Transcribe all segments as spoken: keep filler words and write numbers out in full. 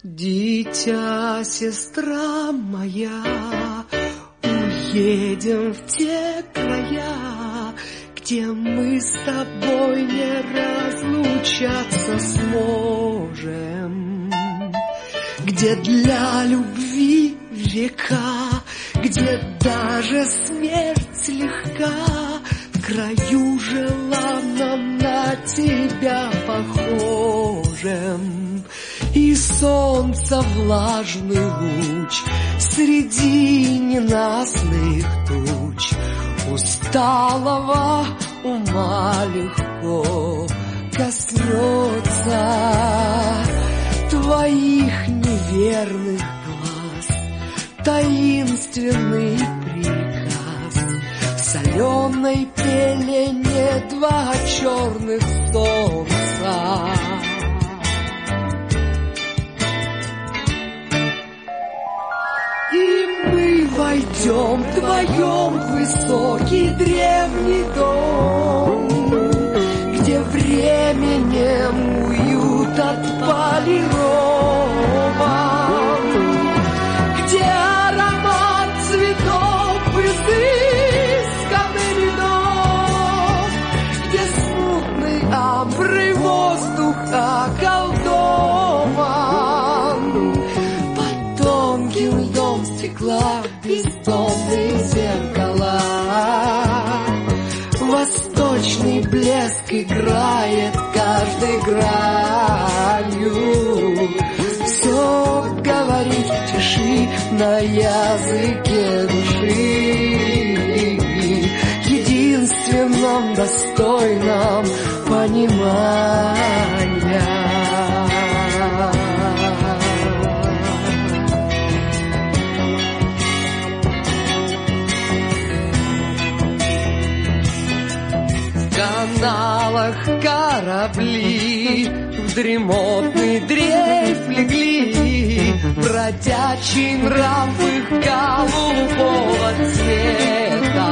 Дитя, сестра моя, уедем в те края, где мы с тобой не разлучаться сможем, где для любви века, где даже смерть легка, в краю желанном на тебя похожем. И солнца влажный луч среди ненастных туч усталого ума легко коснется твоих неверных глаз. Таинственный приказ в соленой пелене два черных солнца. Войдем вдвоем в высокий древний дом, где временем уют отполирован, где аромат цветов изысканный медов, где смутный амбрый воздух околдован, под тонким льдом стекла бездомные зеркала. Восточный блеск играет каждой гранью. Все говорит в тиши на языке души, единственном достойном понимания. В каналах корабли в дремотный дрейф легли, бродячий нрав их голубого цвета.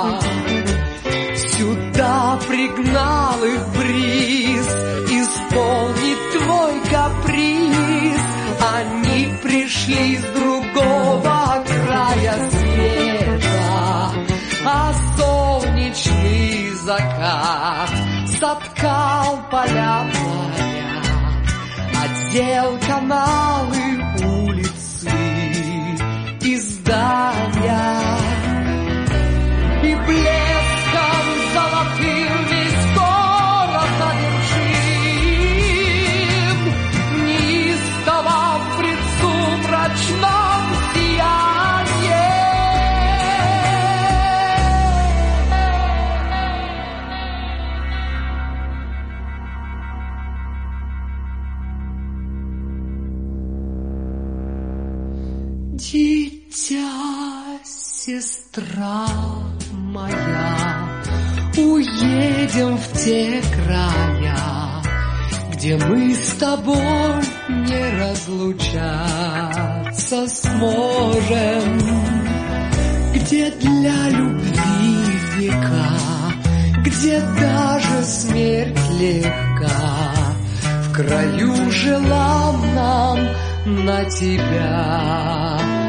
Сюда пригнал их бриз исполнить твой каприз. Они пришли с другого края света, а солнечный закат соткал поля моря, одел каналы, улицы и здания, и блеском золотым весь город одержим, неистово в предсумрачном сиянии. Дитя, сестра моя, уедем в те края, где мы с тобой не разлучаться сможем, где для любви века, где даже смерть легка, в краю желанном на тебя